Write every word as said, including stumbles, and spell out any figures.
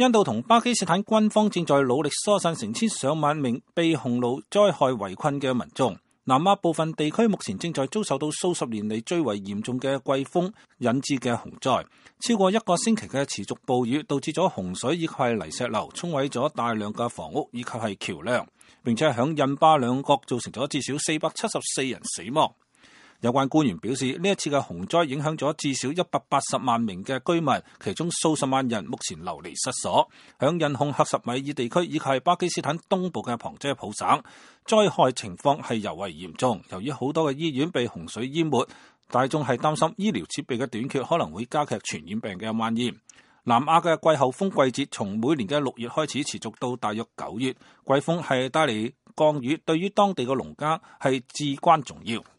印度同巴基斯坦軍方正在努力疏散成千上萬名被洪澇災害圍困嘅民眾。南亞部分地區目前正在遭受到數十年嚟最為嚴重嘅季風引致嘅洪災，超過一個星期嘅持續暴雨導致咗洪水以及係泥石流沖毀咗大量嘅房屋以及係橋樑，並且響印巴兩國造成咗至少四百七十四人死亡。有關官員表示，呢一次嘅洪災影響咗至少一百八十萬名嘅居民，其中數十萬人目前流離失所。響印控克什米爾地區以及係巴基斯坦東部嘅旁遮普省，災害情況係尤為嚴重。由於好多嘅醫院被洪水淹沒，大眾係擔心醫療設備嘅短缺可能會加劇傳染病嘅蔓延。南亞嘅季候風季節從每年嘅六月開始持續到大約九月，季風係帶嚟降雨，對於當地嘅農家係至關重要。